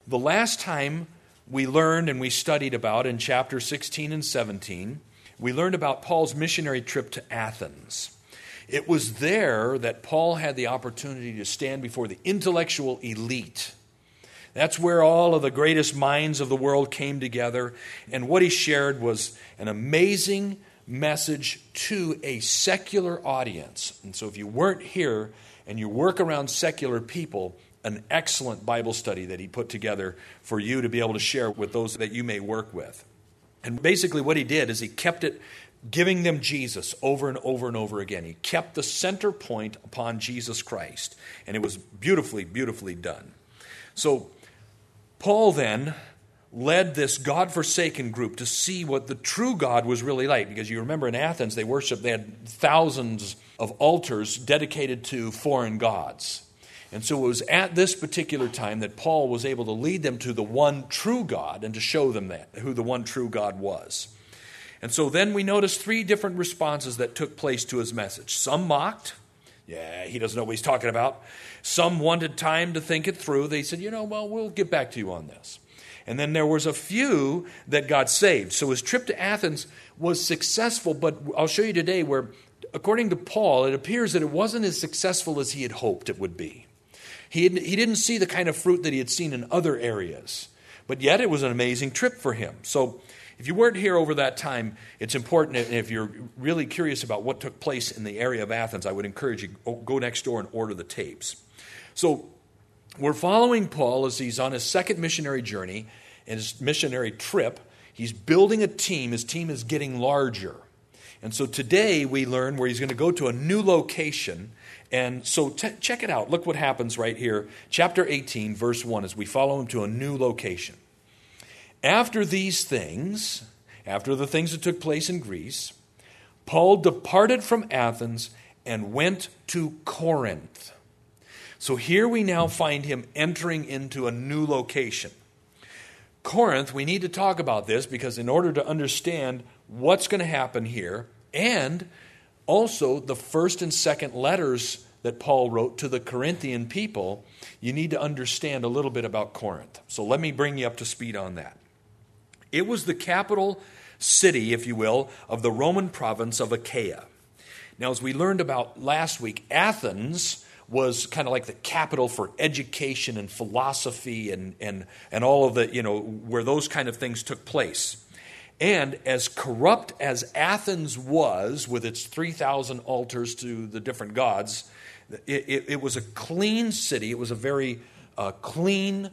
The last time we learned and we studied about in chapter 16 and 17, we learned about Paul's missionary trip to Athens. It was there that Paul had the opportunity to stand before the intellectual elite. That's where all of the greatest minds of the world came together, and what he shared was an amazing message to a secular audience. And so if you weren't here and you work around secular people, an excellent Bible study that he put together for you to be able to share with those that you may work with. And basically what he did is he kept it giving them Jesus over and over and over again. He kept the center point upon Jesus Christ, and it was beautifully, beautifully done. So Paul then led this God-forsaken group to see what the true God was really like. Because you remember in Athens, they had thousands of altars dedicated to foreign gods. And so it was at this particular time that Paul was able to lead them to the one true God and to show them who the one true God was. And so then we noticed three different responses that took place to his message. Some mocked. Yeah, he doesn't know what he's talking about. Some wanted time to think it through. They said, we'll get back to you on this. And then there was a few that got saved. So his trip to Athens was successful, but I'll show you today where, according to Paul, it appears that it wasn't as successful as he had hoped it would be. He didn't see the kind of fruit that he had seen in other areas. But yet it was an amazing trip for him. So if you weren't here over that time, it's important, and if you're really curious about what took place in the area of Athens, I would encourage you to go next door and order the tapes. So we're following Paul as he's on his second missionary journey and his missionary trip. He's building a team. His team is getting larger. And so today we learn where he's going to go to a new location. And so check it out. Look what happens right here. Chapter 18, verse 1, as we follow him to a new location. After these things, after the things that took place in Greece, Paul departed from Athens and went to Corinth. So here we now find him entering into a new location. Corinth, we need to talk about this because in order to understand what's going to happen here, and also the first and second letters that Paul wrote to the Corinthian people, you need to understand a little bit about Corinth. So let me bring you up to speed on that. It was the capital city, if you will, of the Roman province of Achaia. Now, as we learned about last week, Athens was kind of like the capital for education and philosophy and all of the, where those kind of things took place. And as corrupt as Athens was with its 3,000 altars to the different gods, it was a clean city. It was a very clean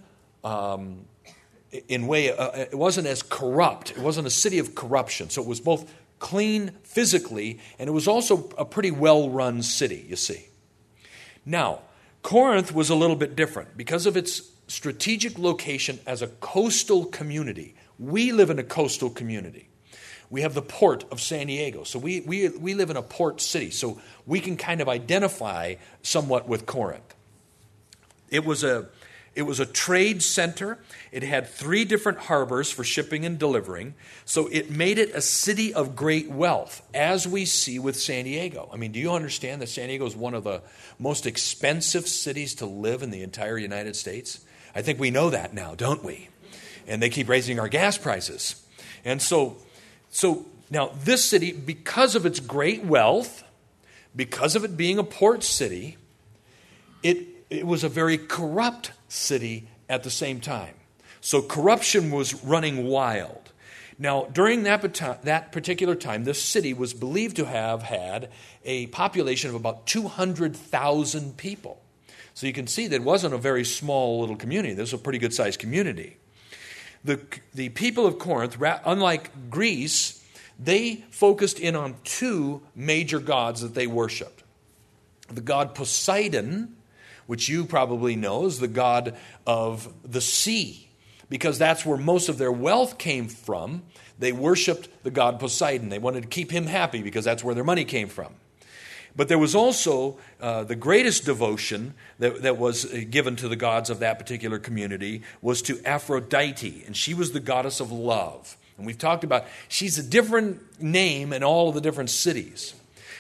in way. It wasn't as corrupt. It wasn't a city of corruption. So it was both clean physically, and it was also a pretty well-run city, you see. Now, Corinth was a little bit different because of its strategic location as a coastal community. We live in a coastal community. We have the port of San Diego. So we live in a port city. So we can kind of identify somewhat with Corinth. It was a trade center. It had 3 different harbors for shipping and delivering. So it made it a city of great wealth, as we see with San Diego. I mean, do you understand that San Diego is one of the most expensive cities to live in the entire United States? I think we know that now, don't we? And they keep raising our gas prices. And so now this city, because of its great wealth, because of it being a port city, it was a very corrupt city at the same time. So corruption was running wild. Now, during that particular time, this city was believed to have had a population of about 200,000 people. So you can see that it wasn't a very small little community. This was a pretty good-sized community. The people of Corinth, unlike Greece, they focused in on 2 major gods that they worshipped. The god Poseidon, which you probably know is the god of the sea, because that's where most of their wealth came from. They worshipped the god Poseidon. They wanted to keep him happy because that's where their money came from. But there was also the greatest devotion that was given to the gods of that particular community was to Aphrodite, and she was the goddess of love. And we've talked about, she's a different name in all of the different cities.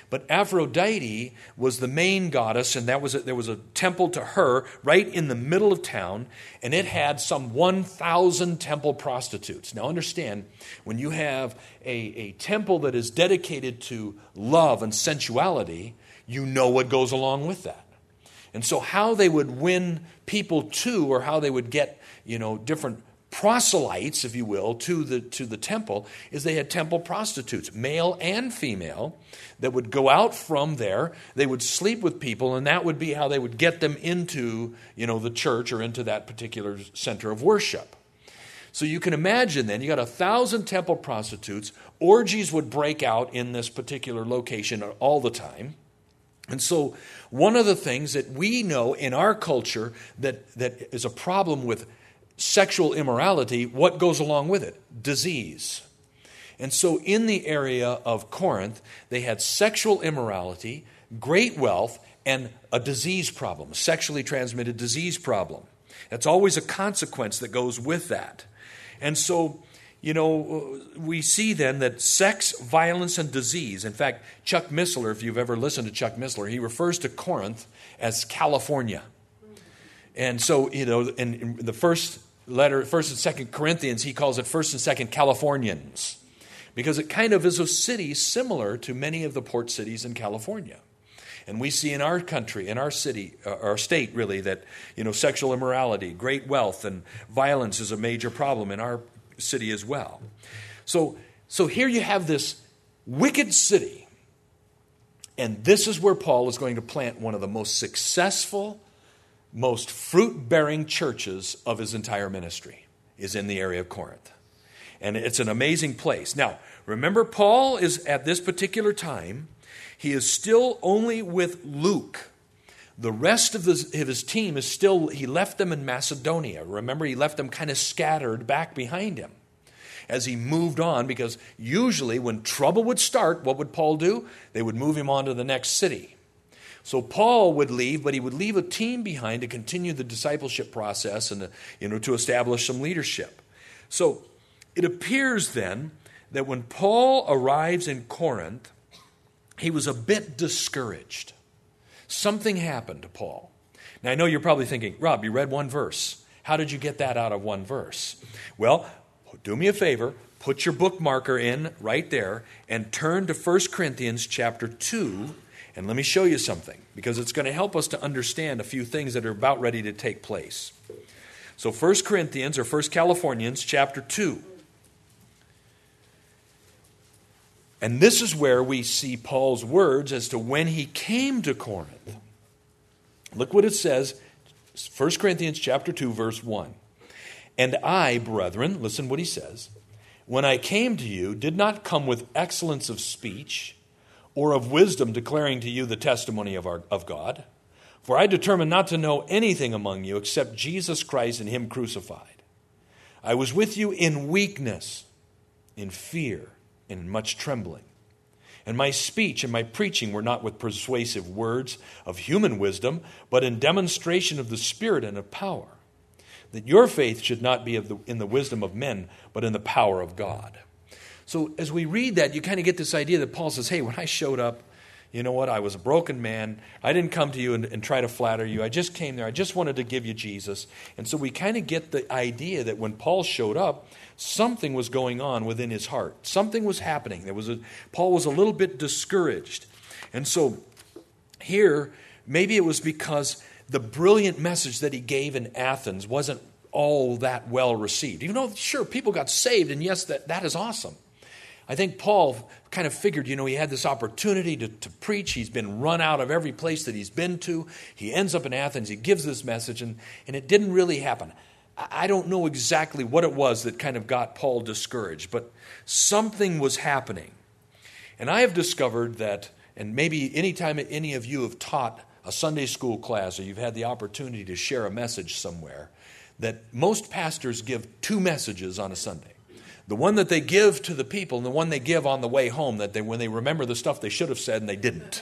But Aphrodite was the main goddess, and there was a temple to her right in the middle of town, and it had some 1,000 temple prostitutes. Now understand, when you have a temple that is dedicated to love and sensuality, you know what goes along with that. And so how they would win people to, or how they would get, different proselytes, if you will, to the temple, is they had temple prostitutes, male and female, that would go out from there. They would sleep with people, and that would be how they would get them into, the church or into that particular center of worship. So you can imagine then, you got 1,000 temple prostitutes. Orgies would break out in this particular location all the time. And so one of the things that we know in our culture that is a problem with sexual immorality, what goes along with it? Disease. And so in the area of Corinth, they had sexual immorality, great wealth, and a disease problem, a sexually transmitted disease problem. That's always a consequence that goes with that. And so, we see then that sex, violence, and disease. In fact, Chuck Missler, if you've ever listened to Chuck Missler, he refers to Corinth as California. And so, in the first letter, 1st and 2nd Corinthians, he calls it 1st and 2nd Californians, because it kind of is a city similar to many of the port cities in California. And we see in our country, in our city, our state really, that, sexual immorality, great wealth, and violence is a major problem in our city as well. So here you have this wicked city, and this is where Paul is going to plant one of the most successful, most fruit-bearing churches of his entire ministry, is in the area of Corinth. And it's an amazing place. Now, remember, Paul is at this particular time, he is still only with Luke. The rest of his team is still, he left them in Macedonia. Remember, he left them kind of scattered back behind him as he moved on, because usually when trouble would start, what would Paul do? They would move him on to the next city. So Paul would leave, but he would leave a team behind to continue the discipleship process and to establish some leadership. So it appears then that when Paul arrives in Corinth, he was a bit discouraged. Something happened to Paul. Now I know you're probably thinking, Rob, you read one verse. How did you get that out of one verse? Well, do me a favor, put your bookmarker in right there and turn to 1 Corinthians chapter 2. And let me show you something, because it's going to help us to understand a few things that are about ready to take place. So 1 Corinthians, or 1 Californians, chapter 2. And this is where we see Paul's words as to when he came to Corinth. Look what it says, 1 Corinthians chapter 2, verse 1. And I, brethren, listen what he says, when I came to you, did not come with excellence of speech, or of wisdom declaring to you the testimony of God. For I determined not to know anything among you except Jesus Christ and Him crucified. I was with you in weakness, in fear, and in much trembling. And my speech and my preaching were not with persuasive words of human wisdom, but in demonstration of the Spirit and of power, that your faith should not be in the wisdom of men, but in the power of God. So as we read that, you kind of get this idea that Paul says, hey, when I showed up, you know what, I was a broken man. I didn't come to you and try to flatter you. I just came there. I just wanted to give you Jesus. And so we kind of get the idea that when Paul showed up, something was going on within his heart. Something was happening. Paul was a little bit discouraged. And so here, maybe it was because the brilliant message that he gave in Athens wasn't all that well received. Even though, sure, people got saved, and yes, that is awesome. I think Paul kind of figured, he had this opportunity to preach. He's been run out of every place that he's been to. He ends up in Athens. He gives this message, and it didn't really happen. I don't know exactly what it was that kind of got Paul discouraged, but something was happening. And I have discovered that, and maybe anytime any of you have taught a Sunday school class or you've had the opportunity to share a message somewhere, that most pastors give two messages on a Sunday. The one that they give to the people and the one they give on the way home, when they remember the stuff they should have said and they didn't.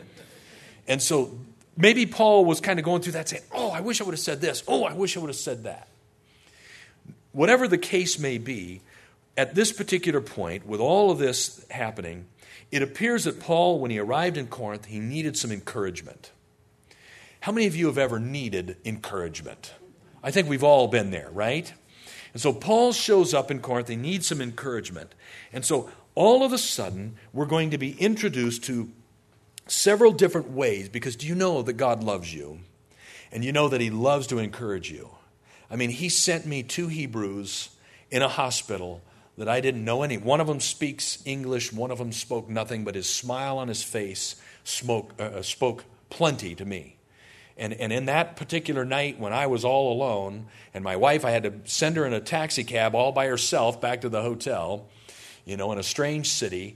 And so maybe Paul was kind of going through that saying, oh, I wish I would have said this. Oh, I wish I would have said that. Whatever the case may be, at this particular point, with all of this happening, it appears that Paul, when he arrived in Corinth, he needed some encouragement. How many of you have ever needed encouragement? I think we've all been there, right? And so Paul shows up in Corinth. He needs some encouragement. And so all of a sudden, we're going to be introduced to several different ways, because do you know that God loves you? And you know that He loves to encourage you. I mean, He sent me 2 Hebrews in a hospital that I didn't know any. One of them speaks English, one of them spoke nothing, but his smile on his face spoke plenty to me. And in that particular night when I was all alone, and my wife, I had to send her in a taxi cab all by herself back to the hotel, in a strange city,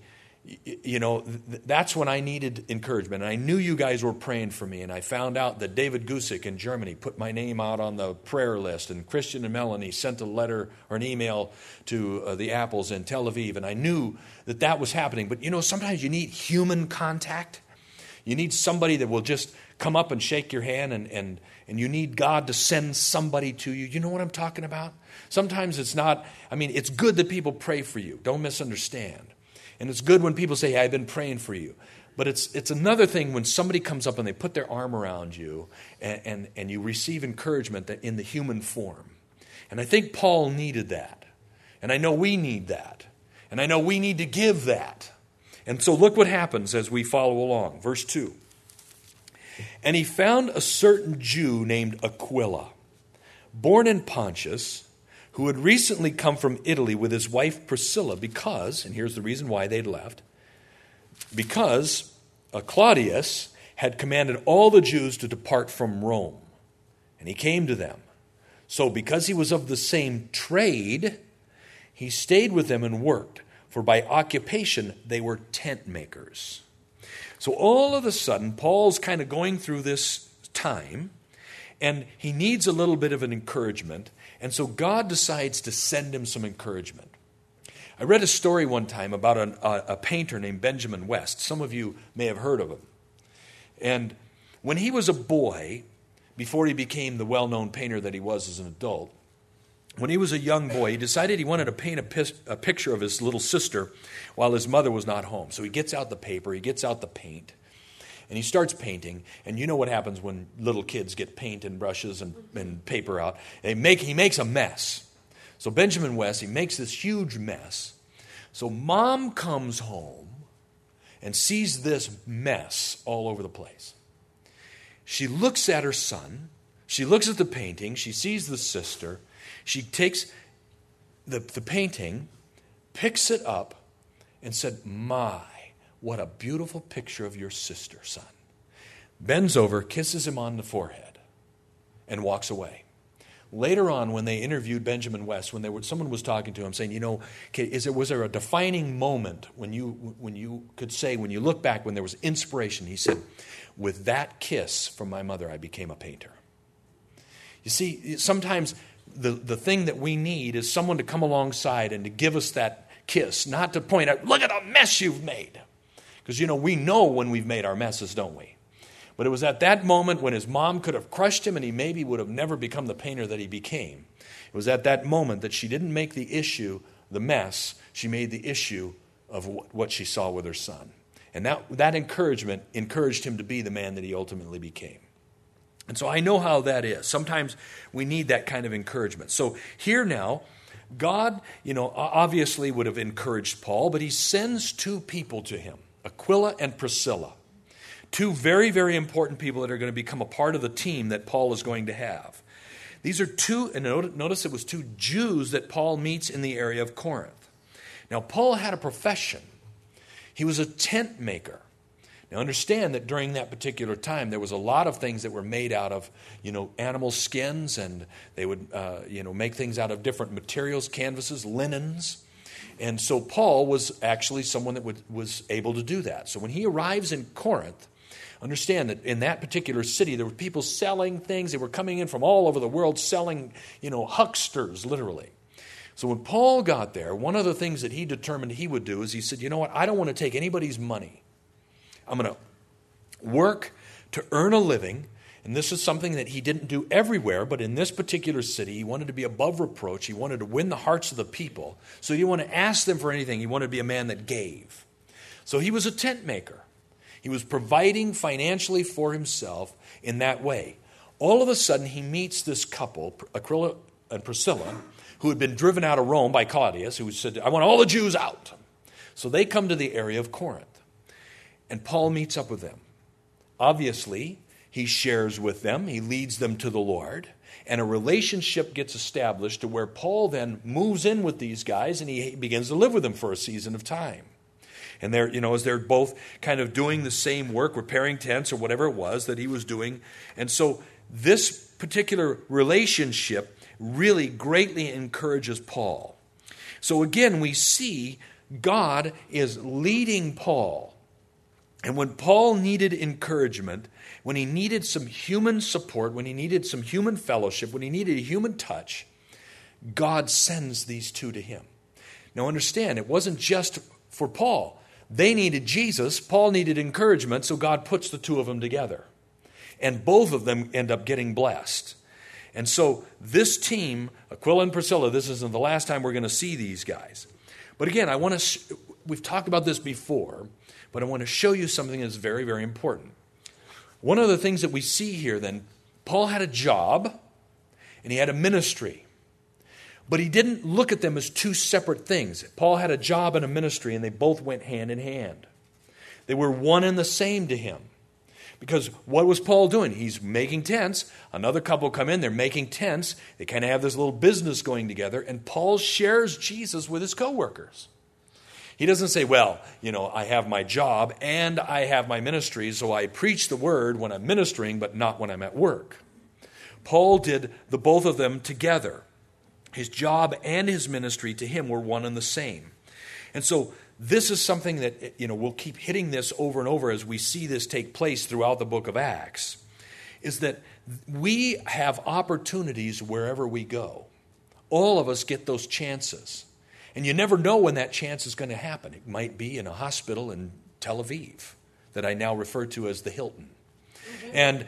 that's when I needed encouragement. And I knew you guys were praying for me, and I found out that David Gusick in Germany put my name out on the prayer list, and Christian and Melanie sent a letter or an email to the Apples in Tel Aviv, and I knew that was happening. But sometimes you need human contact. You need somebody that will just come up and shake your hand, and you need God to send somebody to you. You know what I'm talking about? Sometimes it's not, it's good that people pray for you. Don't misunderstand. And it's good when people say, hey, I've been praying for you. But it's another thing when somebody comes up and they put their arm around you and you receive encouragement that in the human form. And I think Paul needed that. And I know we need that. And I know we need to give that. And so look what happens as we follow along. Verse 2. And he found a certain Jew named Aquila, born in Pontus, who had recently come from Italy with his wife Priscilla because, and here's the reason why they'd left, because Claudius had commanded all the Jews to depart from Rome. And he came to them. So because he was of the same trade, he stayed with them and worked. For by occupation, they were tent makers. So all of a sudden, Paul's kind of going through this time, and he needs a little bit of an encouragement. And so God decides to send him some encouragement. I read a story one time about a painter named Benjamin West. Some of you may have heard of him. And when he was a boy, before he became the well-known painter that he was as an adult, when he was a young boy, he decided he wanted to paint a picture of his little sister while his mother was not home. So he gets out the paper, he gets out the paint, and he starts painting. And you know what happens when little kids get paint and brushes and paper out. He makes a mess. So Benjamin West, he makes this huge mess. So mom comes home and sees this mess all over the place. She looks at her son. She looks at the painting. She sees the sister. She takes the painting, picks it up, and said, my, what a beautiful picture of your sister, son. Bends over, kisses him on the forehead, and walks away. Later on, when they interviewed Benjamin West, someone was talking to him saying, was there a defining moment when you could say, when you look back, when there was inspiration? He said, with that kiss from my mother, I became a painter. You see, sometimes the thing that we need is someone to come alongside and to give us that kiss, not to point out, look at the mess you've made. Because, we know when we've made our messes, don't we? But it was at that moment when his mom could have crushed him and he maybe would have never become the painter that he became. It was at that moment that she didn't make the issue the mess. She made the issue of what she saw with her son. And that encouragement encouraged him to be the man that he ultimately became. And so I know how that is. Sometimes we need that kind of encouragement. So here now, God, obviously would have encouraged Paul, but he sends 2 people to him, Aquila and Priscilla. 2 very, very important people that are going to become a part of the team that Paul is going to have. These are 2, and notice it was 2 Jews that Paul meets in the area of Corinth. Now, Paul had a profession. He was a tent maker. Now, understand that during that particular time, there was a lot of things that were made out of, animal skins, and they would, make things out of different materials, canvases, linens. And so Paul was actually someone that was able to do that. So when he arrives in Corinth, understand that in that particular city, there were people selling things. They were coming in from all over the world selling, hucksters, literally. So when Paul got there, one of the things that he determined he would do is he said, you know what, I don't want to take anybody's money. I'm going to work to earn a living, And this is something that he didn't do everywhere, but in this particular city, he wanted to be above reproach. He wanted to win the hearts of the people. So he didn't want to ask them for anything. He wanted to be a man that gave. So he was a tent maker. He was providing financially for himself in that way. All of a sudden, he meets this couple, Aquila and Priscilla, who had been driven out of Rome by Claudius, who said, I want all the Jews out. So they come to the area of Corinth. And Paul meets up with them. Obviously, he shares with them. He leads them to the Lord. And a relationship gets established to where Paul then moves in with these guys and he begins to live with them for a season of time. And they're, as they're both kind of doing the same work, repairing tents or whatever it was that he was doing. And so this particular relationship really greatly encourages Paul. So again, we see God is leading Paul. And when Paul needed encouragement, when he needed some human support, when he needed some human fellowship, when he needed a human touch, God sends these two to him. Now understand, it wasn't just for Paul. They needed Jesus. Paul needed encouragement, so God puts the two of them together. And both of them end up getting blessed. And so this team, Aquila and Priscilla, this isn't the last time we're going to see these guys. But again, we've talked about this before, but I want to show you something that's very, very important. One of the things that we see here then, Paul had a job and he had a ministry. But he didn't look at them as two separate things. Paul had a job and a ministry, and they both went hand in hand. They were one and the same to him. Because what was Paul doing? He's making tents. Another couple come in, they're making tents. They kind of have this little business going together, and Paul shares Jesus with his co-workers. He doesn't say, well, I have my job and I have my ministry, so I preach the word when I'm ministering, but not when I'm at work. Paul did the both of them together. His job and his ministry to him were one and the same. And so this is something that, we'll keep hitting this over and over as we see this take place throughout the book of Acts, is that we have opportunities wherever we go. All of us get those chances. And you never know when that chance is going to happen. It might be in a hospital in Tel Aviv that I now refer to as the Hilton. And,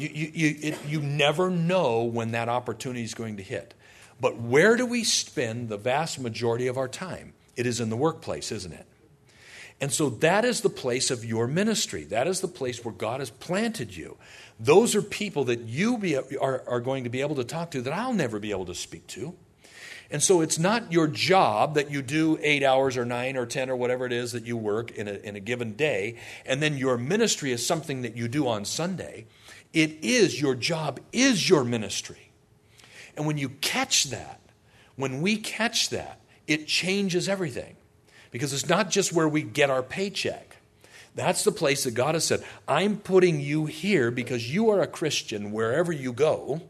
you never know when that opportunity is going to hit. But where do we spend the vast majority of our time? It is in the workplace, isn't it? And so that is the place of your ministry. That is the place where God has planted you. Those are people that you are going to be able to talk to that I'll never be able to speak to. And so it's not your job that you do 8 hours or 9 or 10 or whatever it is that you work in a given day, and then your ministry is something that you do on Sunday. It is your job, is your ministry. And when you catch that, when we catch that, it changes everything. Because it's not just where we get our paycheck. That's the place that God has said, I'm putting you here because you are a Christian wherever you go.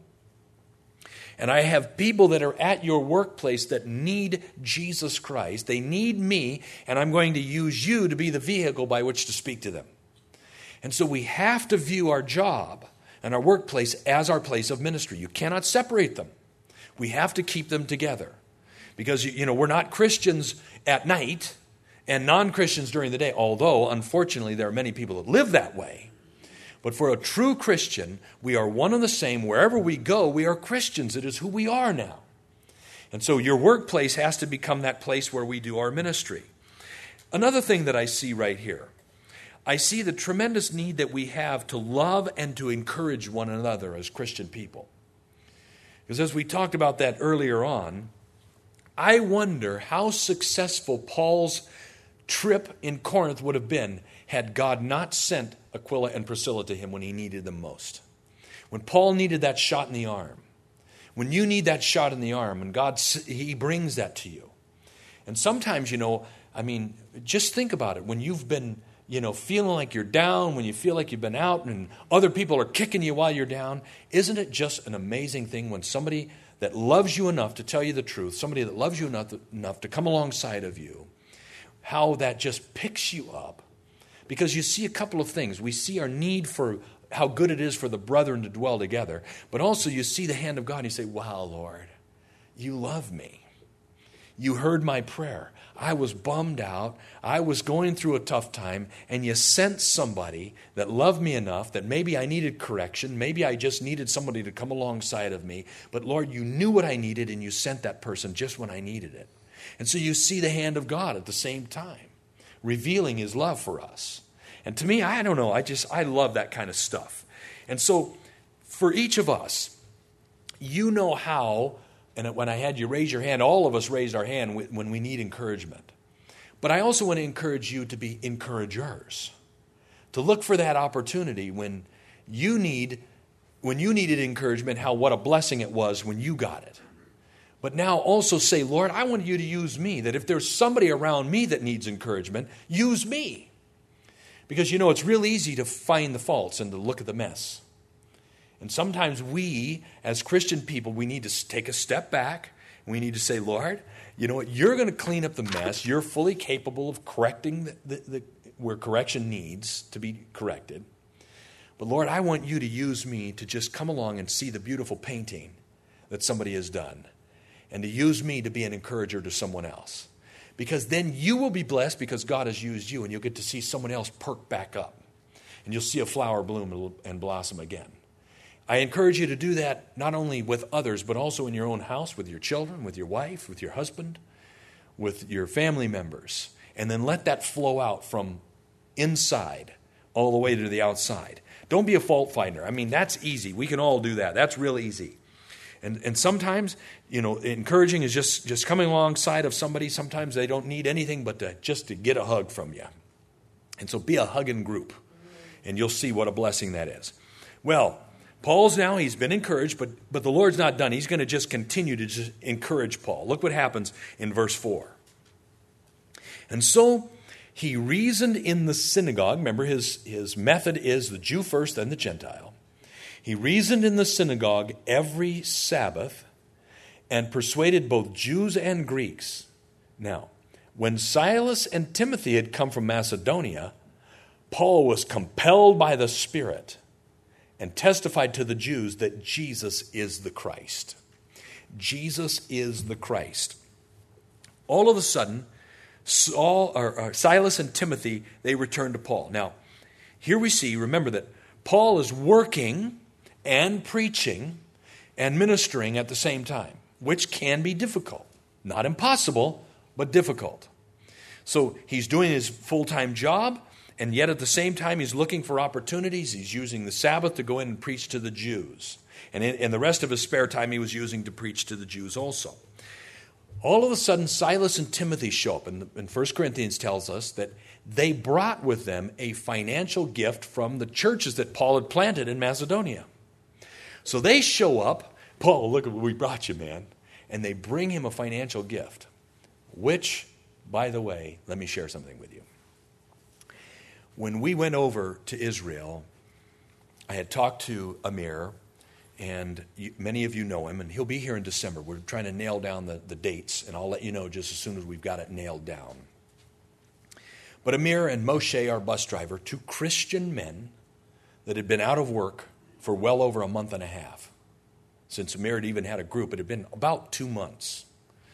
And I have people that are at your workplace that need Jesus Christ. They need me, and I'm going to use you to be the vehicle by which to speak to them. And so we have to view our job and our workplace as our place of ministry. You cannot separate them. We have to keep them together. Because, we're not Christians at night and non-Christians during the day, although, unfortunately, there are many people that live that way. But for a true Christian, we are one and the same. Wherever we go, we are Christians. It is who we are now. And so your workplace has to become that place where we do our ministry. Another thing that I see right here, I see the tremendous need that we have to love and to encourage one another as Christian people. Because as we talked about that earlier on, I wonder how successful Paul's trip in Corinth would have been had God not sent Aquila and Priscilla to him when he needed them most. When Paul needed that shot in the arm, when you need that shot in the arm, and he brings that to you. And sometimes, just think about it. When you've been, feeling like you're down, when you feel like you've been out and other people are kicking you while you're down, isn't it just an amazing thing when somebody that loves you enough to tell you the truth, somebody that loves you enough to come alongside of you, how that just picks you up? Because you see a couple of things. We see our need for how good it is for the brethren to dwell together, but also you see the hand of God and you say, wow, Lord, you love me. You heard my prayer. I was bummed out. I was going through a tough time, and you sent somebody that loved me enough that maybe I needed correction. Maybe I just needed somebody to come alongside of me. But Lord, you knew what I needed, and you sent that person just when I needed it. And so you see the hand of God at the same time, revealing his love for us. And to me, I don't know, I love that kind of stuff. And so for each of us, you know how, and when I had you raise your hand, all of us raised our hand when we need encouragement. But I also want to encourage you to be encouragers, to look for that opportunity when you needed encouragement, what a blessing it was when you got it. But now also say, Lord, I want you to use me, that if there's somebody around me that needs encouragement, use me. Because, it's real easy to find the faults and to look at the mess. And sometimes we, as Christian people, we need to take a step back. We need to say, Lord, you know what? You're going to clean up the mess. You're fully capable of correcting where correction needs to be corrected. But Lord, I want you to use me to just come along and see the beautiful painting that somebody has done. And to use me to be an encourager to someone else. Because then you will be blessed because God has used you, and you'll get to see someone else perk back up. And you'll see a flower bloom and blossom again. I encourage you to do that not only with others, but also in your own house, with your children, with your wife, with your husband, with your family members. And then let that flow out from inside all the way to the outside. Don't be a fault finder. That's easy. We can all do that. That's real easy. And sometimes, encouraging is just coming alongside of somebody. Sometimes they don't need anything but just to get a hug from you. And so be a hugging group, and you'll see what a blessing that is. Well, he's been encouraged, but the Lord's not done. He's going to just continue to just encourage Paul. Look what happens in verse 4. And so he reasoned in the synagogue. Remember, his method is the Jew first, then the Gentile. He reasoned in the synagogue every Sabbath and persuaded both Jews and Greeks. Now, when Silas and Timothy had come from Macedonia, Paul was compelled by the Spirit and testified to the Jews that Jesus is the Christ. Jesus is the Christ. All of a sudden, Silas and Timothy, they returned to Paul. Now, here we see, remember that Paul is working and preaching and ministering at the same time, which can be difficult. Not impossible, but difficult. So he's doing his full-time job, and yet at the same time he's looking for opportunities. He's using the Sabbath to go in and preach to the Jews. And in the rest of his spare time he was using to preach to the Jews also. All of a sudden Silas and Timothy show up, and 1 Corinthians tells us that they brought with them a financial gift from the churches that Paul had planted in Macedonia. So they show up, Paul, look at what we brought you, man. And they bring him a financial gift, which, by the way, let me share something with you. When we went over to Israel, I had talked to Amir, and many of you know him, and he'll be here in December. We're trying to nail down the dates, and I'll let you know just as soon as we've got it nailed down. But Amir and Moshe, our bus driver, two Christian men that had been out of work for well over a month and a half. Since Amir had even had a group, it had been about 2 months.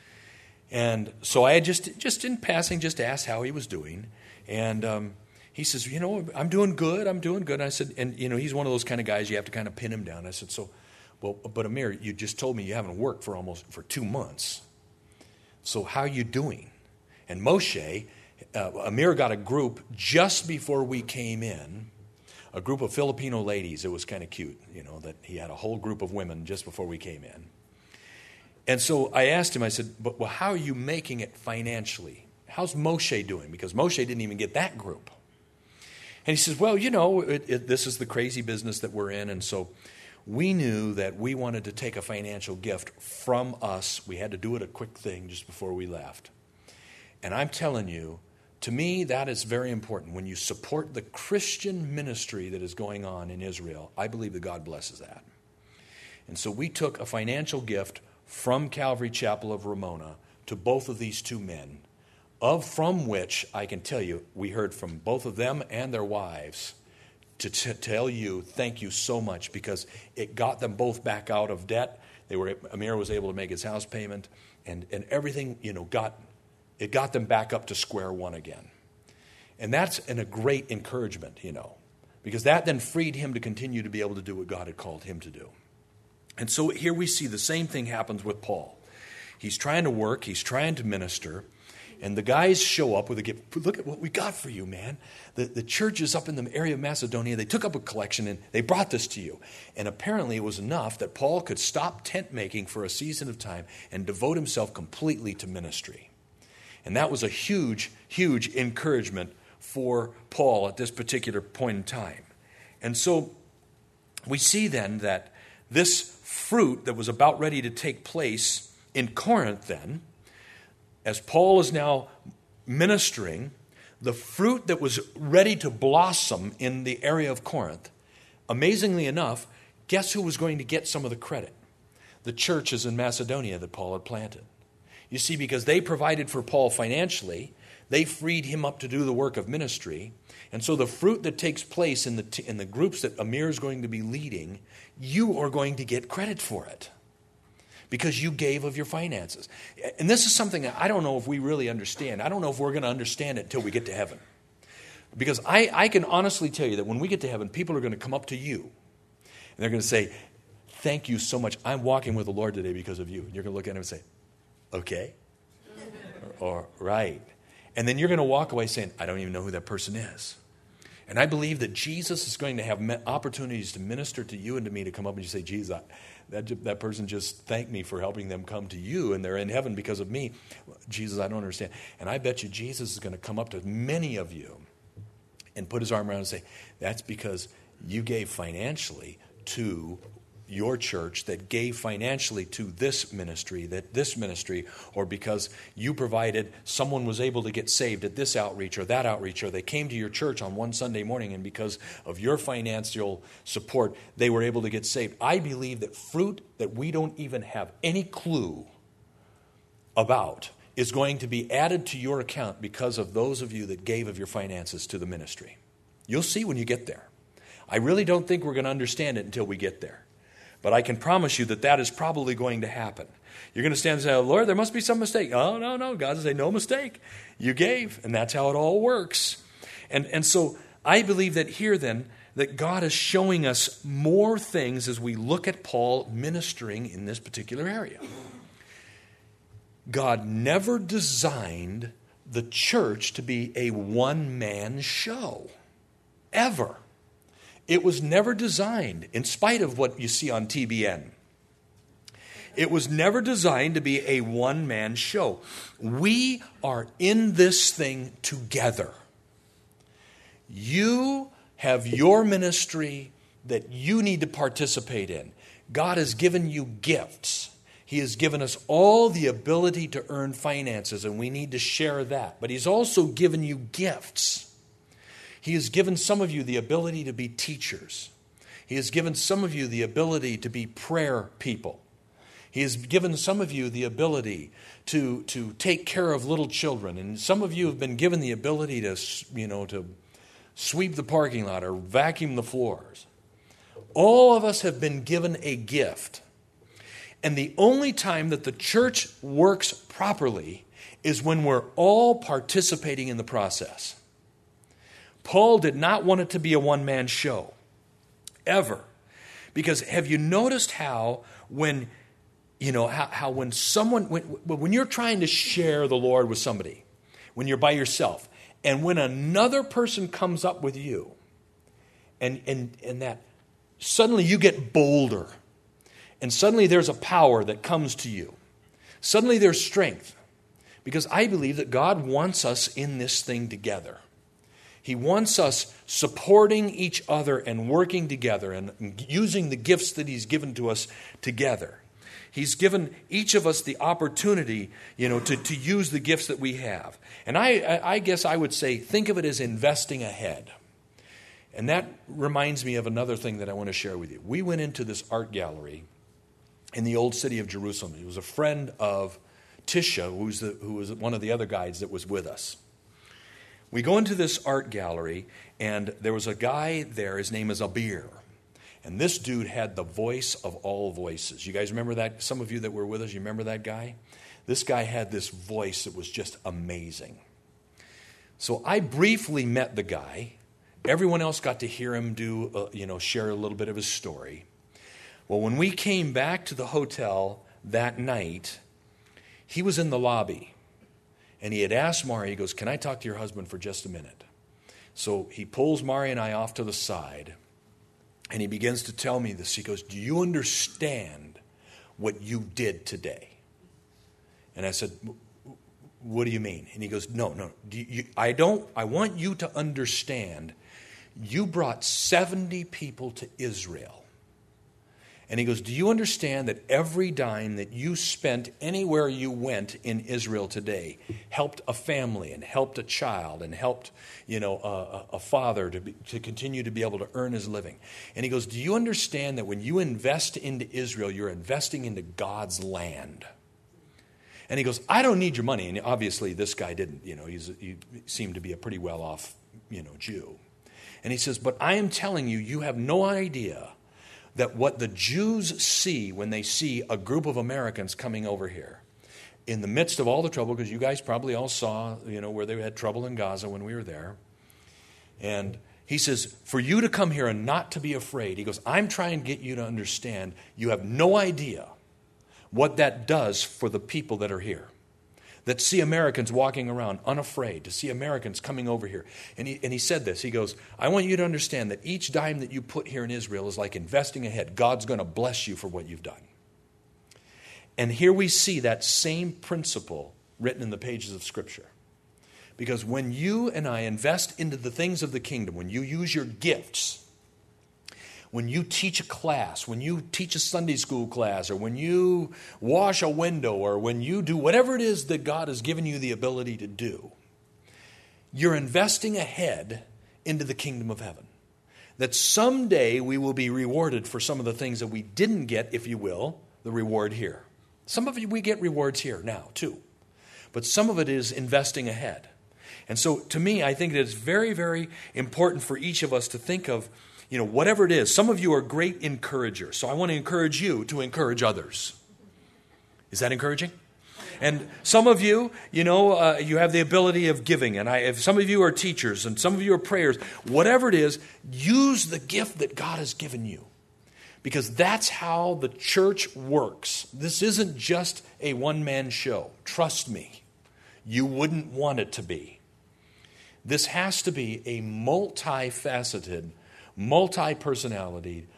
And so I had just in passing just asked how he was doing. And he says, I'm doing good. And I said, and he's one of those kind of guys you have to kind of pin him down. I said, but Amir, you just told me you haven't worked for 2 months. So how are you doing? And Moshe, Amir got a group just before we came in, a group of Filipino ladies. It was kind of cute, that he had a whole group of women just before we came in. And so I asked him, I said, well, how are you making it financially? How's Moshe doing? Because Moshe didn't even get that group. And he says, well, this is the crazy business that we're in. And so we knew that we wanted to take a financial gift from us. We had to do it a quick thing just before we left. And I'm telling you, to me, that is very important. When you support the Christian ministry that is going on in Israel, I believe that God blesses that. And so we took a financial gift from Calvary Chapel of Ramona to both of these two men, from which I can tell you, we heard from both of them and their wives to tell you thank you so much, because it got them both back out of debt. Amir was able to make his house payment, and everything, got them back up to square one again. And that's a great encouragement, because that then freed him to continue to be able to do what God had called him to do. And so here we see the same thing happens with Paul. He's trying to work, he's trying to minister, and the guys show up with a gift. Look at what we got for you, man. The church is up in the area of Macedonia. They took up a collection and they brought this to you. And apparently it was enough that Paul could stop tent making for a season of time and devote himself completely to ministry. And that was a huge, huge encouragement for Paul at this particular point in time. And so we see then that this fruit that was about ready to take place in Corinth then, as Paul is now ministering, the fruit that was ready to blossom in the area of Corinth, amazingly enough, guess who was going to get some of the credit? The churches in Macedonia that Paul had planted. You see, because they provided for Paul financially, they freed him up to do the work of ministry. And so the fruit that takes place in the groups that Amir is going to be leading, you are going to get credit for it, because you gave of your finances. And this is something that I don't know if we really understand. I don't know if we're going to understand it until we get to heaven. Because I can honestly tell you that when we get to heaven, people are going to come up to you. And they're going to say, thank you so much. I'm walking with the Lord today because of you. And you're going to look at them and say, okay. or right. And then you're going to walk away saying, I don't even know who that person is. And I believe that Jesus is going to have opportunities to minister to you and to me, to come up and you say, Jesus, that person just thanked me for helping them come to you, and they're in heaven because of me. Jesus, I don't understand. And I bet you Jesus is going to come up to many of you and put his arm around and say, that's because you gave financially to your church, that gave financially to this ministry, or because you provided, someone was able to get saved at this outreach or that outreach, or they came to your church on one Sunday morning, and because of your financial support, they were able to get saved. I believe that fruit that we don't even have any clue about is going to be added to your account because of those of you that gave of your finances to the ministry. You'll see when you get there. I really don't think we're going to understand it until we get there. But I can promise you that is probably going to happen. You're going to stand and say, oh, Lord, there must be some mistake. Oh, no. God will say, no mistake. You gave, and that's how it all works. And so I believe that here then, that God is showing us more things as we look at Paul ministering in this particular area. God never designed the church to be a one-man show, ever. It was never designed, in spite of what you see on TBN. It was never designed to be a one-man show. We are in this thing together. You have your ministry that you need to participate in. God has given you gifts. He has given us all the ability to earn finances, and we need to share that. But He's also given you gifts. He has given some of you the ability to be teachers. He has given some of you the ability to be prayer people. He has given some of you the ability to take care of little children. And some of you have been given the ability to sweep the parking lot or vacuum the floors. All of us have been given a gift. And the only time that the church works properly is when we're all participating in the process. Paul did not want it to be a one-man show, ever. Because have you noticed how when you're trying to share the Lord with somebody, when you're by yourself, and when another person comes up with you, and that suddenly you get bolder, and suddenly there's a power that comes to you. Suddenly there's strength. Because I believe that God wants us in this thing together. He wants us supporting each other and working together and using the gifts that He's given to us together. He's given each of us the opportunity, to use the gifts that we have. And I guess I would say, think of it as investing ahead. And that reminds me of another thing that I want to share with you. We went into this art gallery in the old city of Jerusalem. He was a friend of Tisha, who was one of the other guides that was with us. We go into this art gallery, and there was a guy there. His name is Abir. And this dude had the voice of all voices. You guys remember that? Some of you that were with us, you remember that guy? This guy had this voice that was just amazing. So I briefly met the guy. Everyone else got to hear him share a little bit of his story. Well, when we came back to the hotel that night, he was in the lobby. And he had asked Mari, he goes, "Can I talk to your husband for just a minute?" So he pulls Mari and I off to the side. And he begins to tell me this. He goes, "Do you understand what you did today?" And I said, "What do you mean?" And he goes, No. I want you to understand, you brought 70 people to Israel. And he goes, "Do you understand that every dime that you spent anywhere you went in Israel today helped a family and helped a child and helped, a father to continue to be able to earn his living?" And he goes, "Do you understand that when you invest into Israel, you're investing into God's land?" And he goes, "I don't need your money." And obviously this guy didn't. He seemed to be a pretty well-off, Jew. And he says, "But I am telling you, you have no idea that what the Jews see when they see a group of Americans coming over here, in the midst of all the trouble, because you guys probably all saw, where they had trouble in Gaza when we were there. And he says, for you to come here and not to be afraid," he goes, "I'm trying to get you to understand, you have no idea what that does for the people that are here, that see Americans walking around unafraid, to see Americans coming over here." And he said this. He goes, "I want you to understand that each dime that you put here in Israel is like investing ahead. God's going to bless you for what you've done." And here we see that same principle written in the pages of Scripture. Because when you and I invest into the things of the kingdom, when you use your gifts, when you teach a class, when you teach a Sunday school class, or when you wash a window, or when you do whatever it is that God has given you the ability to do, you're investing ahead into the kingdom of heaven. That someday we will be rewarded for some of the things that we didn't get, if you will, the reward here. Some of it we get rewards here now too. But some of it is investing ahead. And so to me, I think that it's very, very important for each of us to think of, whatever it is. Some of you are great encouragers, so I want to encourage you to encourage others. Is that encouraging? And some of you, you have the ability of giving. And if some of you are teachers and some of you are prayers, whatever it is, use the gift that God has given you. Because that's how the church works. This isn't just a one-man show. Trust me, you wouldn't want it to be. This has to be a multifaceted, multi-personality,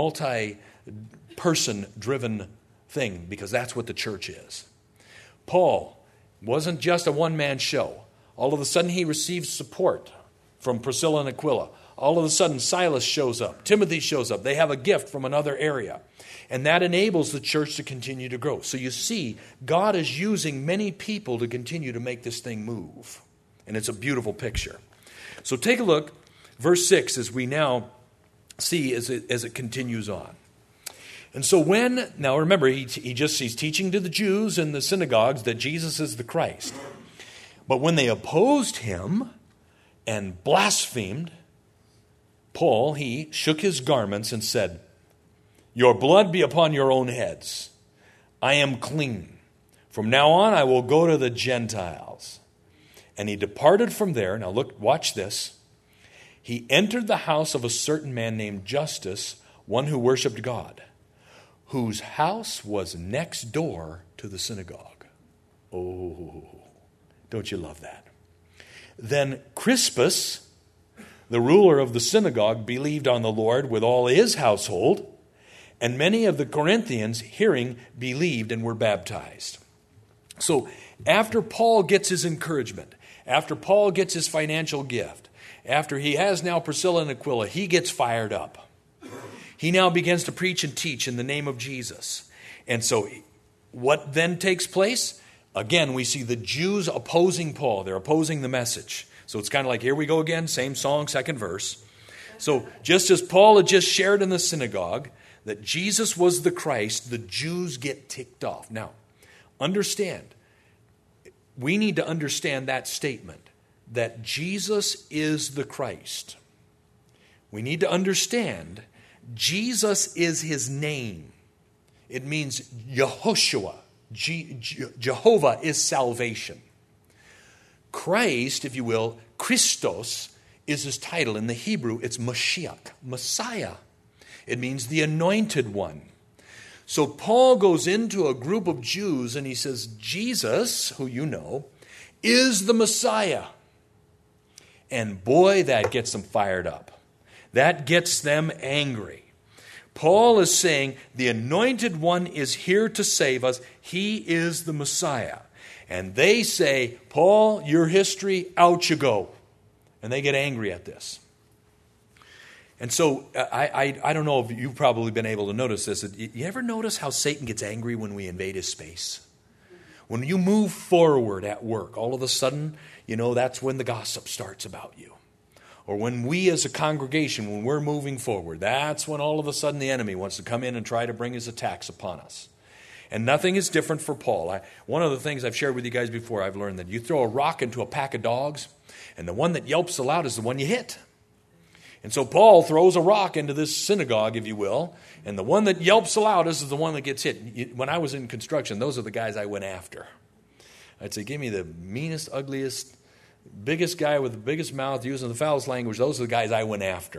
multi-person-driven thing, because that's what the church is. Paul wasn't just a one-man show. All of a sudden he receives support from Priscilla and Aquila. All of a sudden Silas shows up. Timothy shows up. They have a gift from another area. And that enables the church to continue to grow. So you see, God is using many people to continue to make this thing move. And it's a beautiful picture. So take a look, verse 6, as we now see as it continues on. And so now remember, he's teaching to the Jews in the synagogues that Jesus is the Christ. But when they opposed him and blasphemed, Paul, he shook his garments and said, "Your blood be upon your own heads. I am clean. From now on I will go to the Gentiles." And he departed from there. Now look, watch this. He entered the house of a certain man named Justus, one who worshiped God, whose house was next door to the synagogue. Oh, don't you love that? Then Crispus, the ruler of the synagogue, believed on the Lord with all his household, and many of the Corinthians, hearing, believed and were baptized. So after Paul gets his encouragement, after Paul gets his financial gift, after he has now Priscilla and Aquila, he gets fired up. He now begins to preach and teach in the name of Jesus. And so what then takes place? Again, we see the Jews opposing Paul. They're opposing the message. So it's kind of like, here we go again, same song, second verse. So just as Paul had just shared in the synagogue that Jesus was the Christ, the Jews get ticked off. Now, understand, we need to understand that statement, that Jesus is the Christ. We need to understand Jesus is his name. It means Yehoshua. Jehovah is salvation. Christ, if you will, Christos, is his title. In the Hebrew, it's Mashiach, Messiah. It means the anointed one. So Paul goes into a group of Jews and he says, Jesus, who you know, is the Messiah. And boy, that gets them fired up. That gets them angry. Paul is saying the anointed one is here to save us. He is the Messiah. And they say, Paul, your history, out you go. And they get angry at this. And so I don't know if you've probably been able to notice this. You ever notice how Satan gets angry when we invade his space? When you move forward at work, all of a sudden, that's when the gossip starts about you. Or when we as a congregation, when we're moving forward, that's when all of a sudden the enemy wants to come in and try to bring his attacks upon us. And nothing is different for Paul. One of the things I've shared with you guys before, I've learned that you throw a rock into a pack of dogs, and the one that yelps the loudest is the one you hit. And so Paul throws a rock into this synagogue, if you will, and the one that yelps the loudest is the one that gets hit. When I was in construction, those are the guys I went after. I'd say, give me the meanest, ugliest, biggest guy with the biggest mouth using the foulest language. Those are the guys I went after.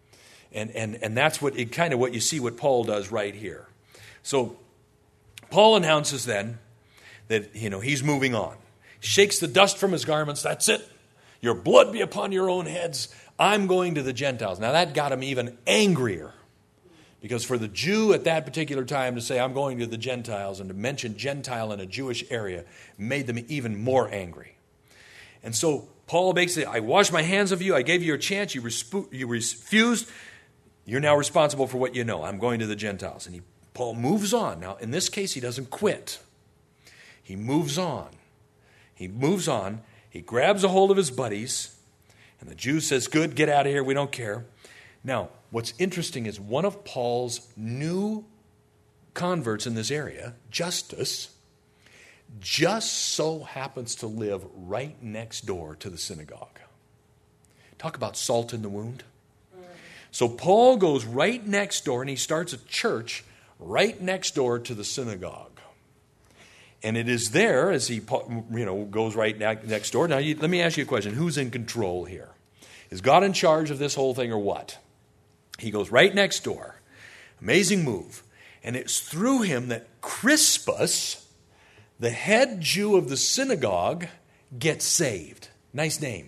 And that's what you see what Paul does right here. So Paul announces then that he's moving on. He shakes the dust from his garments. That's it. Your blood be upon your own heads. I'm going to the Gentiles. Now that got him even angrier. Because for the Jew at that particular time to say, I'm going to the Gentiles, and to mention Gentile in a Jewish area made them even more angry. And so Paul basically, I washed my hands of you. I gave you a chance. You refused. You're now responsible for what you know. I'm going to the Gentiles. And Paul moves on. Now, in this case, he doesn't quit. He moves on. He moves on. He grabs a hold of his buddies. And the Jew says, good, get out of here. We don't care. Now, what's interesting is one of Paul's new converts in this area, Justus, just so happens to live right next door to the synagogue. Talk about salt in the wound. So Paul goes right next door and he starts a church right next door to the synagogue. And it is there as he goes right next door. Now, let me ask you a question. Who's in control here? Is God in charge of this whole thing or what? He goes right next door. Amazing move. And it's through him that Crispus, the head Jew of the synagogue, gets saved. Nice name.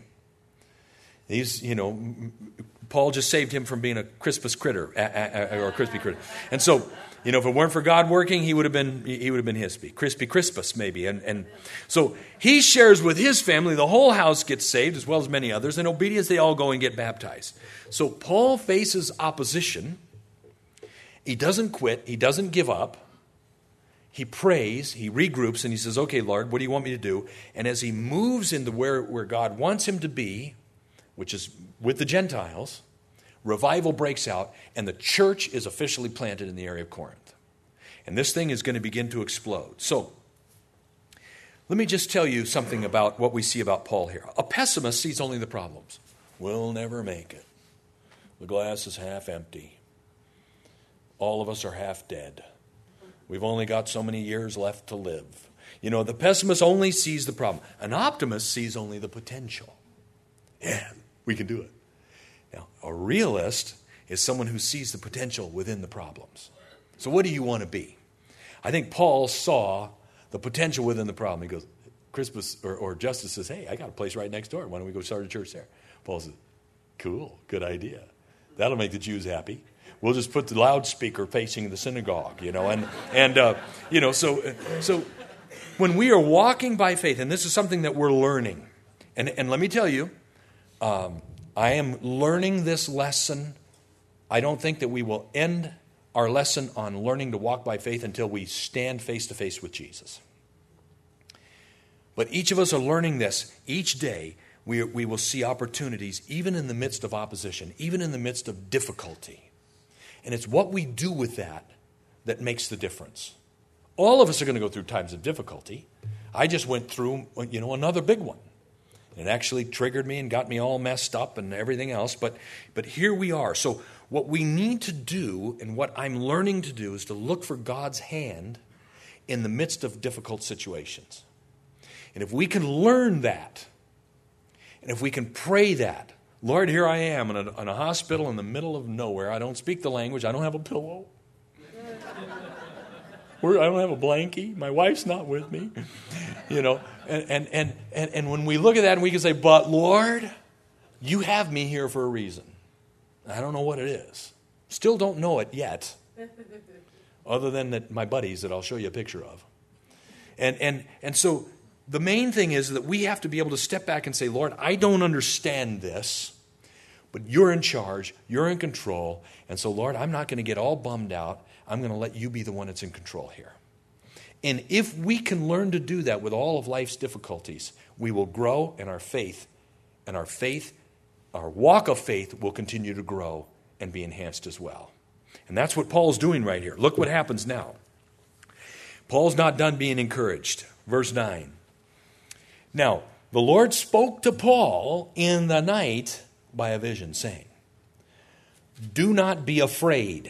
Paul just saved him from being a Crispus critter, or a crispy critter. And so, if it weren't for God working, he would have been Hispy. Crispy Crispus, maybe. And so he shares with his family. The whole house gets saved, as well as many others. In obedience, they all go and get baptized. So Paul faces opposition. He doesn't quit. He doesn't give up. He prays. He regroups, and he says, okay, Lord, what do you want me to do? And as he moves into where God wants him to be, which is with the Gentiles, revival breaks out, and the church is officially planted in the area of Corinth. And this thing is going to begin to explode. So, let me just tell you something about what we see about Paul here. A pessimist sees only the problems. We'll never make it. The glass is half empty. All of us are half dead. We've only got so many years left to live. The pessimist only sees the problem. An optimist sees only the potential. Yeah, we can do it. Now, a realist is someone who sees the potential within the problems. So what do you want to be? I think Paul saw the potential within the problem. He goes, Crispus or Justus says, hey, I got a place right next door. Why don't we go start a church there? Paul says, cool, good idea. That'll make the Jews happy. We'll just put the loudspeaker facing the synagogue, So when we are walking by faith, and this is something that we're learning, and let me tell you, I am learning this lesson. I don't think that we will end our lesson on learning to walk by faith until we stand face to face with Jesus. But each of us are learning this. Each day we will see opportunities, even in the midst of opposition, even in the midst of difficulty. And it's what we do with that makes the difference. All of us are going to go through times of difficulty. I just went through, another big one. It actually triggered me and got me all messed up and everything else. But here we are. So What we need to do, and what I'm learning to do, is to look for God's hand in the midst of difficult situations. And if we can learn that, and if we can pray that, Lord, here I am in a hospital in the middle of nowhere. I don't speak the language. I don't have a pillow. I don't have a blankie. My wife's not with me. And when we look at that and we can say, but Lord, you have me here for a reason. I don't know what it is. Still don't know it yet. Other than that, my buddies that I'll show you a picture of. And so the main thing is that we have to be able to step back and say, Lord, I don't understand this, but you're in charge, you're in control, and so, Lord, I'm not going to get all bummed out. I'm going to let you be the one that's in control here. And if we can learn to do that with all of life's difficulties, we will grow in our faith, and our walk of faith will continue to grow and be enhanced as well. And that's what Paul's doing right here. Look what happens now. Paul's not done being encouraged. Verse 9. Now, the Lord spoke to Paul in the night by a vision, saying, do not be afraid,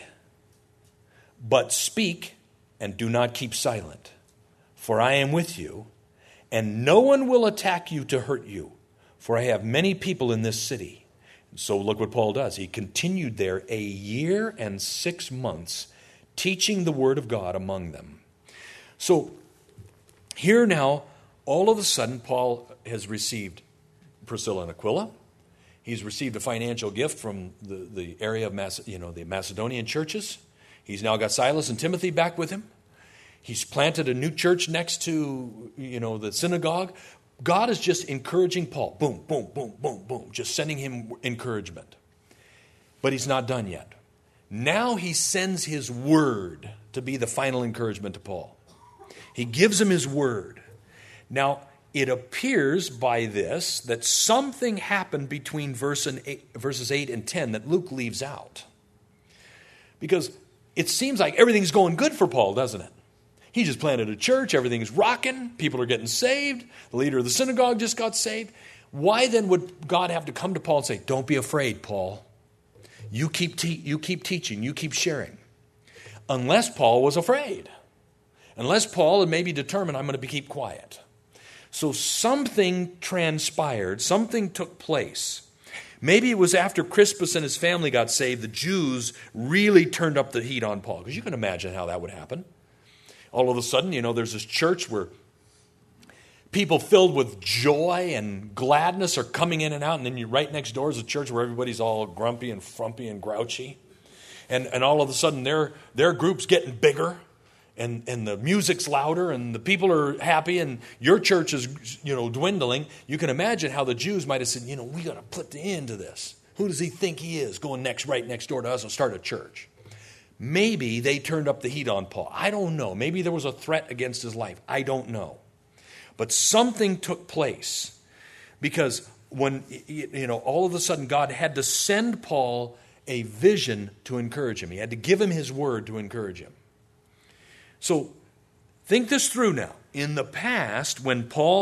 but speak and do not keep silent. For I am with you, and no one will attack you to hurt you, for I have many people in this city. And so look what Paul does. He continued there 1 year and 6 months, teaching the word of God among them. So here now, all of a sudden, Paul has received Priscilla and Aquila. He's received a financial gift from the area of the Macedonian churches. He's now got Silas and Timothy back with him. He's planted a new church next to the synagogue. God is just encouraging Paul. Boom, boom, boom, boom, boom. Just sending him encouragement. But he's not done yet. Now he sends his word to be the final encouragement to Paul. He gives him his word. Now, it appears by this that something happened between verses 8 and 10 that Luke leaves out. Because it seems like everything's going good for Paul, doesn't it? He just planted a church, everything's rocking, people are getting saved, the leader of the synagogue just got saved. Why then would God have to come to Paul and say, don't be afraid, Paul. You keep teaching, you keep sharing. Unless Paul was afraid. Unless Paul had maybe determined, I'm going to keep quiet. So something transpired, something took place. Maybe it was after Crispus and his family got saved, the Jews really turned up the heat on Paul. Because you can imagine how that would happen. All of a sudden, there's this church where people filled with joy and gladness are coming in and out. And then right next door is a church where everybody's all grumpy and frumpy and grouchy. And all of a sudden, their group's getting bigger. And the music's louder and the people are happy and your church is, dwindling. You can imagine how the Jews might have said, we got to put the end to this. Who does he think he is going right next door to us and start a church? Maybe they turned up the heat on Paul. I don't know. Maybe there was a threat against his life. I don't know. But something took place because when, all of a sudden God had to send Paul a vision to encourage him. He had to give him his word to encourage him. So think this through now. In the past, when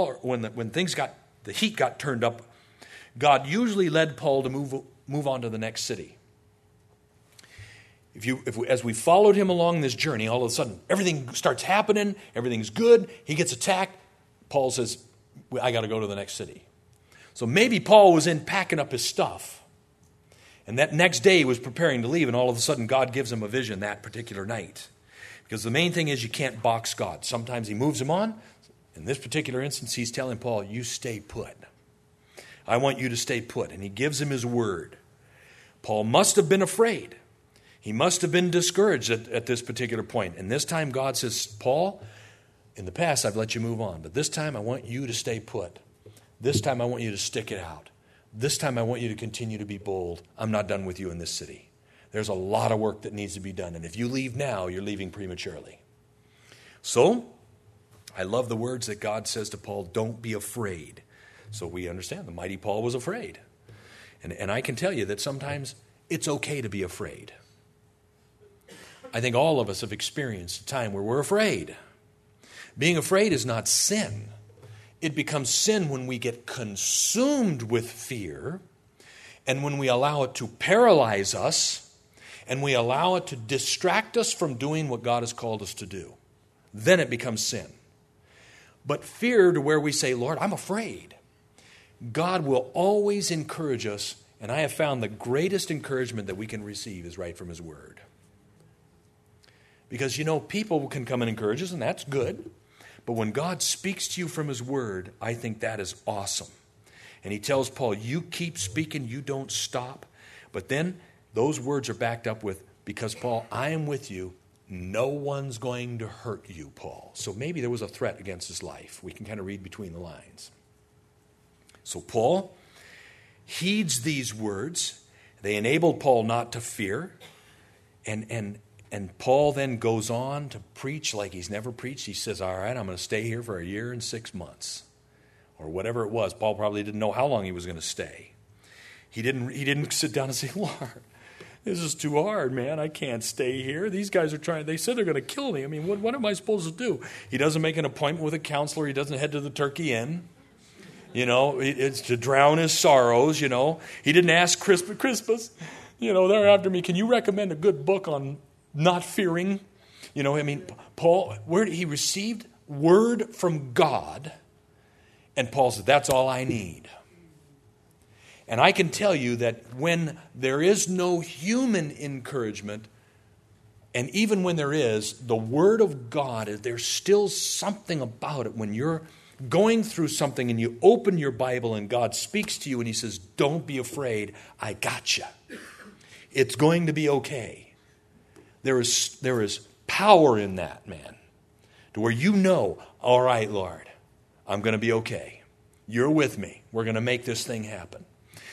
the heat got turned up, God usually led Paul to move on to the next city. As we followed him along this journey, all of a sudden everything starts happening, everything's good, he gets attacked. Paul says, I got to go to the next city. So maybe Paul was in packing up his stuff. And that next day he was preparing to leave, and all of a sudden God gives him a vision that particular night. Because the main thing is you can't box God. Sometimes he moves him on. In this particular instance, he's telling Paul, you stay put. I want you to stay put. And he gives him his word. Paul must have been afraid. He must have been discouraged at this particular point. And this time God says, Paul, in the past I've let you move on. But this time I want you to stay put. This time I want you to stick it out. This time I want you to continue to be bold. I'm not done with you in this city. There's a lot of work that needs to be done. And if you leave now, you're leaving prematurely. So, I love the words that God says to Paul, don't be afraid. So we understand the mighty Paul was afraid. And I can tell you that sometimes it's okay to be afraid. I think all of us have experienced a time where we're afraid. Being afraid is not sin. It becomes sin when we get consumed with fear and when we allow it to paralyze us and we allow it to distract us from doing what God has called us to do, then it becomes sin. But fear to where we say, Lord, I'm afraid. God will always encourage us, and I have found the greatest encouragement that we can receive is right from His Word. Because, people can come and encourage us, and that's good. But when God speaks to you from His Word, I think that is awesome. And He tells Paul, you keep speaking, you don't stop. But then those words are backed up with, because, Paul, I am with you. No one's going to hurt you, Paul. So maybe there was a threat against his life. We can kind of read between the lines. So Paul heeds these words. They enabled Paul not to fear. And Paul then goes on to preach like he's never preached. He says, all right, I'm going to stay here for 1 year and 6 months. Or whatever it was. Paul probably didn't know how long he was going to stay. He didn't sit down and say, Lord, this is too hard, man. I can't stay here. These guys are they said they're going to kill me. I mean, what am I supposed to do? He doesn't make an appointment with a counselor. He doesn't head to the Turkey Inn. It's to drown his sorrows, He didn't ask Crispus, they're after me. Can you recommend a good book on not fearing? Paul, he received word from God, and Paul said, that's all I need. And I can tell you that when there is no human encouragement, and even when there is, the Word of God, there's still something about it when you're going through something and you open your Bible and God speaks to you and He says, don't be afraid, I got you. It's going to be okay. There is power in that, man, to where all right, Lord, I'm going to be okay. You're with me. We're going to make this thing happen.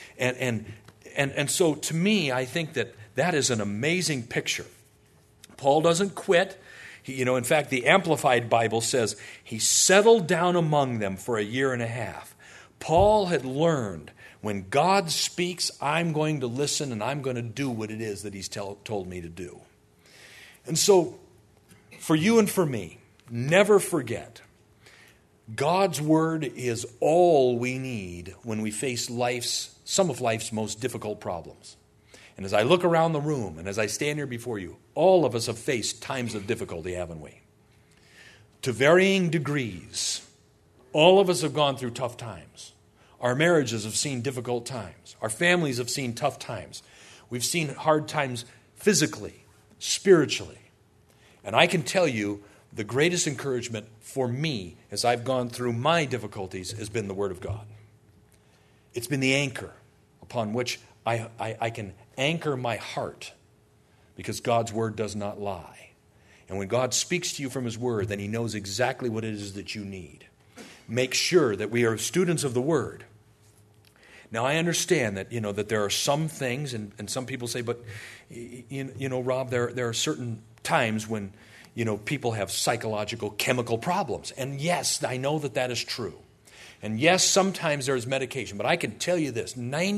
And so to me, I think that is an amazing picture. Paul doesn't quit. In fact, the Amplified Bible says he settled down among them for 1.5 years. Paul had learned when God speaks, I'm going to listen and I'm going to do what it is that He's told me to do. And so for you and for me, never forget, God's Word is all we need when we face some of life's most difficult problems. And as I look around the room and as I stand here before you, all of us have faced times of difficulty, haven't we? To varying degrees. All of us have gone through tough times. Our marriages have seen difficult times. Our families have seen tough times. We've seen hard times physically, spiritually. And I can tell you, the greatest encouragement for me as I've gone through my difficulties has been the Word of God. It's been the anchor upon which I can anchor my heart, because God's Word does not lie. And when God speaks to you from His Word, then He knows exactly what it is that you need. Make sure that we are students of the Word. Now, I understand that, that there are some things, and some people say, but, Rob, there are certain times when, people have psychological, chemical problems. And yes, I know that is true. And yes, sometimes there's medication. But I can tell you this,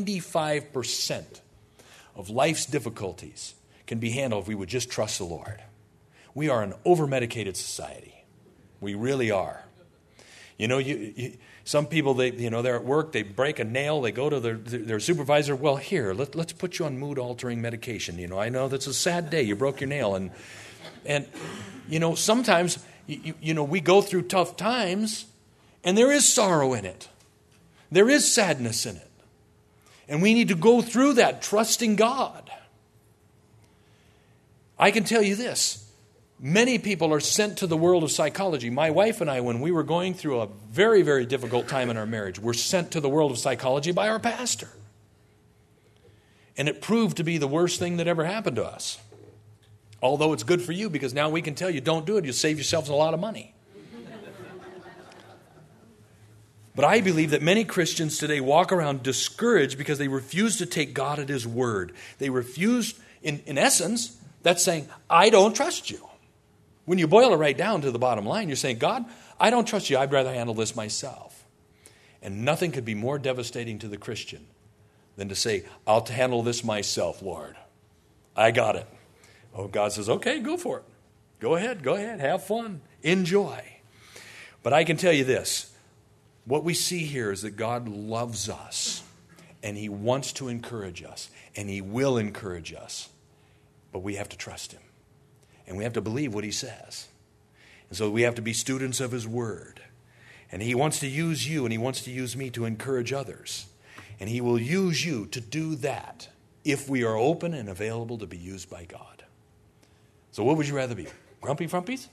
95% of life's difficulties can be handled if we would just trust the Lord. We are an over-medicated society. We really are. Some people, they're at work, they break a nail, they go to their supervisor, well, here, let's put you on mood-altering medication. I know that's a sad day, you broke your nail. And sometimes, we go through tough times, and there is sorrow in it. There is sadness in it. And we need to go through that trusting God. I can tell you this. Many people are sent to the world of psychology. My wife and I, when we were going through a very, very difficult time in our marriage, were sent to the world of psychology by our pastor. And it proved to be the worst thing that ever happened to us. Although it's good for you, because now we can tell you, don't do it. You'll save yourselves a lot of money. But I believe that many Christians today walk around discouraged because they refuse to take God at His word. They refuse, in essence, that's saying, I don't trust you. When you boil it right down to the bottom line, you're saying, God, I don't trust you. I'd rather handle this myself. And nothing could be more devastating to the Christian than to say, I'll handle this myself, Lord. I got it. Oh, God says, okay, go for it. Go ahead, have fun, enjoy. But I can tell you this. What we see here is that God loves us, and He wants to encourage us, and He will encourage us. But we have to trust him. And we have to believe what he says. And so we have to be students of his word. And he wants to use you and he wants to use me to encourage others. And he will use you to do that if we are open and available to be used by God. So what would you rather be? Grumpy frumpies?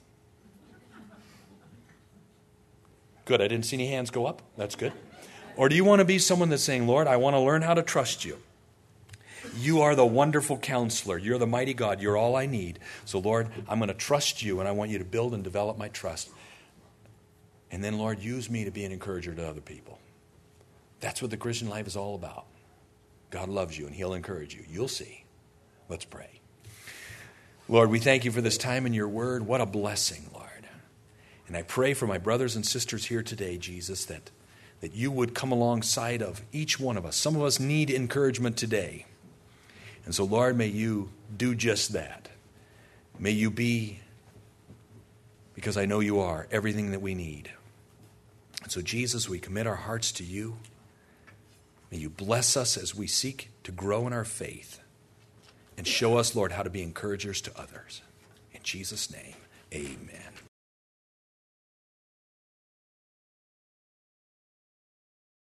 Good, I didn't see any hands go up. That's good. Or do you want to be someone that's saying, Lord, I want to learn how to trust you. You are the wonderful counselor. You're the mighty God. You're all I need. So, Lord, I'm going to trust you, and I want you to build and develop my trust. And then, Lord, use me to be an encourager to other people. That's what the Christian life is all about. God loves you, and he'll encourage you. You'll see. Let's pray. Lord, we thank you for this time in your word. What a blessing, Lord. And I pray for my brothers and sisters here today, Jesus, that you would come alongside of each one of us. Some of us need encouragement today. And so, Lord, may you do just that. May you be, because I know you are, everything that we need. And so, Jesus, we commit our hearts to you. May you bless us as we seek to grow in our faith. And show us, Lord, how to be encouragers to others. In Jesus' name, amen.